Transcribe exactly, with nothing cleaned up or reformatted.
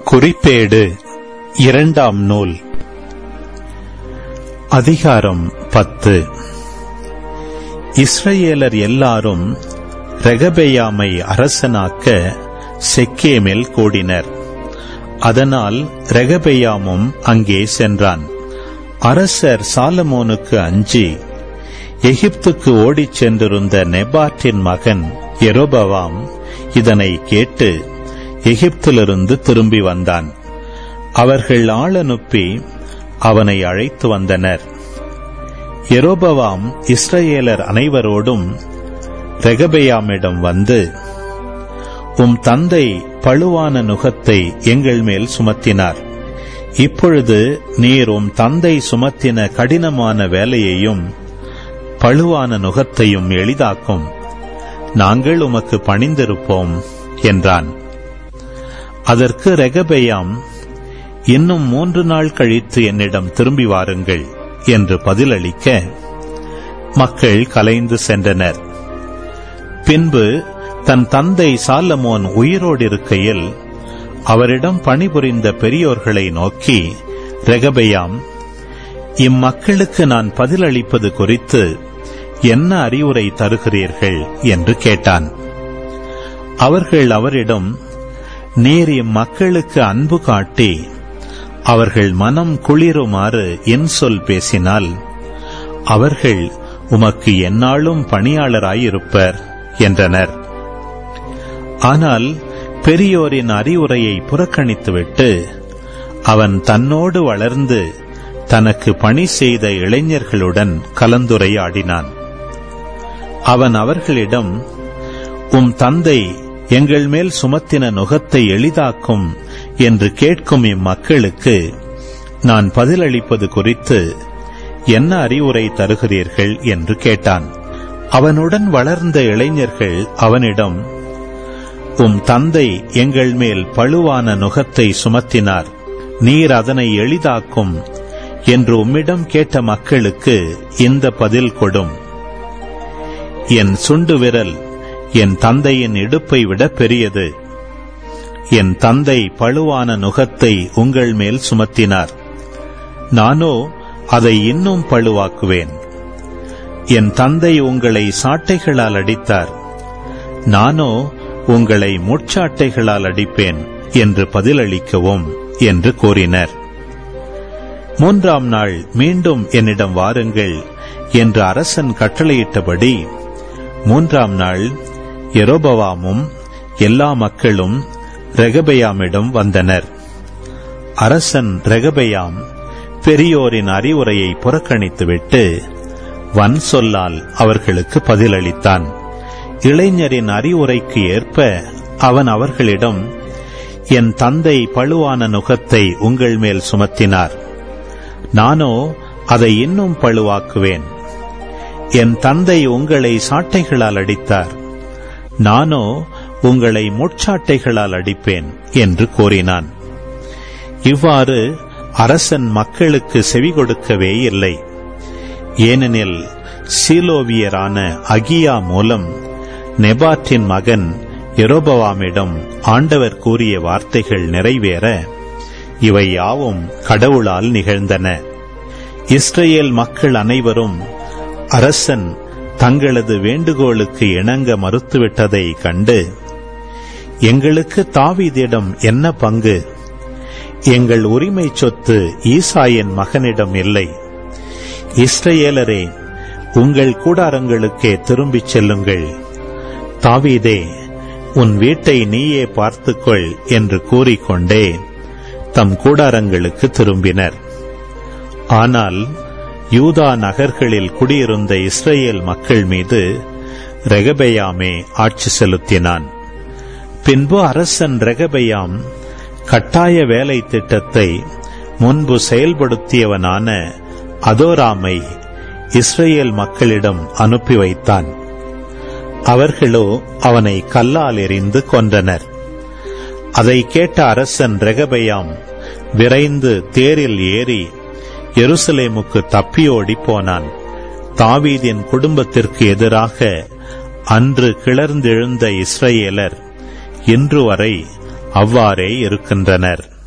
குறிப்பேடு இரண்டாம் நூல். அதிகாரம் பத்து. இஸ்ரவேலர் எல்லாரும் ரெகபெயாமை அரசனாக்க செக்கேமில் கூடினர். அதனால் ரெகபெயாமும் அங்கே சென்றான். அரசர் சாலமோனுக்கு அஞ்சி எகிப்துக்கு ஓடிச் சென்றிருந்த நெபாட்டின் மகன் யெரொபெயாம் இதனை கேட்டு எகிப்திலிருந்து திரும்பி வந்தான். அவர்கள் ஆள் அனுப்பி அவனை அழைத்து வந்தனர். யெரொபெயாம் இஸ்ரவேலர் அனைவரோடும் ரெகபெயாமிடம் வந்து, உம் தந்தை பழுவான நுகத்தை எங்கள் மேல் சுமத்தினார். இப்பொழுது நீர் உம் தந்தை சுமத்தின கடினமான வேலையையும் பழுவான நுகத்தையும் எளிதாக்கும். நாங்கள் உமக்கு பணிந்திருப்போம் என்றான். அதற்கு ரெகபெயாம், இன்னும் மூன்று நாள் கழித்து என்னிடம் திரும்பி வாருங்கள் என்று பதிலளிக்க மக்கள் கலைந்து சென்றனர். பின்பு தன் தந்தை சாலமோன் உயிரோடு இருக்கையில் அவரிடம் பணிபுரிந்த பெரியோர்களை நோக்கி ரெகபெயாம், இம்மக்களுக்கு நான் பதிலளிப்பது குறித்து என்ன அறிவுரை தருகிறீர்கள் என்று கேட்டான். அவர்கள் அவரிடம், நீர் இம்மக்களுக்கு அன்பு காட்டி அவர்கள் மனம் குளிருமாறு என் சொல் பேசினால் அவர்கள் உமக்கு எந்நாளும் பணியாளராயிருப்பர் என்றனர். ஆனால் பெரியோரின் அறிவுரையை புறக்கணித்துவிட்டு அவன் தன்னோடு வளர்ந்து தனக்கு பணி செய்த இளைஞர்களுடன் கலந்துரையாடினான். அவன் அவர்களிடம், உம் தந்தை எங்கள் மேல் சுமத்தின நுகத்தை எளிதாக்கும் என்று கேட்கும் இம்மக்களுக்கு நான் பதிலளிப்பது குறித்து என்ன அறிவுரை தருகிறீர்கள் என்று கேட்டான். அவனுடன் வளர்ந்த இளைஞர்கள் அவனிடம், உம் தந்தை எங்கள் மேல் பழுவான நுகத்தை சுமத்தினார், நீர் அதனை எளிதாக்கும் என்று உம்மிடம் கேட்ட மக்களுக்கு இந்த பதில் கொடும். என் சுண்டு விரல் என் தந்தையின் இடுப்பை விட பெரியது. என் தந்தை பழுவான நுகத்தை உங்கள் மேல் சுமத்தினார், நானோ அதை இன்னும் பழுவாக்குவேன். என் தந்தை உங்களை சாட்டைகளால் அடித்தார், நானோ உங்களை முட்சாட்டைகளால் அடிப்பேன் என்று பதிலளிக்கவும் என்று கூறினர். மூன்றாம் நாள் மீண்டும் என்னிடம் வாருங்கள் என்று அரசன் கட்டளையிட்டபடி மூன்றாம் நாள் யெரொபெயாமும் எல்லா மக்களும் ரெகபெயாமிடம் வந்தனர். அரசன் ரெகபெயாம் பெரியோரின் அறிவுரையை புறக்கணித்துவிட்டு வன் சொல்லால் அவர்களுக்கு பதிலளித்தான். இளைஞரின் அறிவுரைக்கு ஏற்ப அவன் அவர்களிடம், என் தந்தை பழுவான நுகத்தை உங்கள் மேல் சுமத்தினார், நானோ அதை இன்னும் பழுவாக்குவேன். என் தந்தை உங்களை சாட்டைகளால் அடித்தார், நானோ உங்களை முட்சாட்டைகளால் அடிப்பேன் என்று கூறினான். இவ்வாறு அரசன் மக்களுக்கு செவி கொடுக்கவே இல்லை. ஏனெனில் சீலோவியரான அகியா மூலம் நெபாட்டின் மகன் யெரொபெயாமிடம் ஆண்டவர் கூறிய வார்த்தைகள் நிறைவேற இவை யாவும் கடவுளால் நிகழ்ந்தன. இஸ்ரவேல் மக்கள் அனைவரும் அரசன் தங்களது வேண்டுகோளுக்கு இணங்க மறுத்துவிட்டதை கண்டு, எங்களுக்கு தாவீதிடம் என்ன பங்கு? எங்கள் உரிமை சொத்து ஈசாயின் மகனிடம் இல்லை. இஸ்ரவேலரே, உங்கள் கூடாரங்களுக்கே திரும்பிச் செல்லுங்கள். தாவீதே, உன் வீட்டை நீயே பார்த்துக்கொள் என்று கூறிக்கொண்டே தம் கூடாரங்களுக்கு திரும்பினர். ஆனால் யூதா நகர்களில் குடியிருந்த இஸ்ரவேல் மக்கள் மீது ரெகபெயாமே ஆட்சி செலுத்தினான். பின்பு அரசன் ரெகபெயாம் கட்டாய வேலை திட்டத்தை முன்பு செயல்படுத்தியவனான அதோராமை இஸ்ரவேல் மக்களிடம் அனுப்பி வைத்தான். அவர்களோ அவனை கல்லால் எறிந்து கொன்றனர். அதை கேட்ட அரசன் ரெகபெயாம் விரைந்து தேரில் ஏறி எருசலேமுக்கு தப்பியோடி போனான். தாவீதின் குடும்பத்திற்கு எதிராக அன்று கிளர்ந்தெழுந்த இஸ்ரவேலர் இன்று வரை அவ்வாறே இருக்கின்றனர்.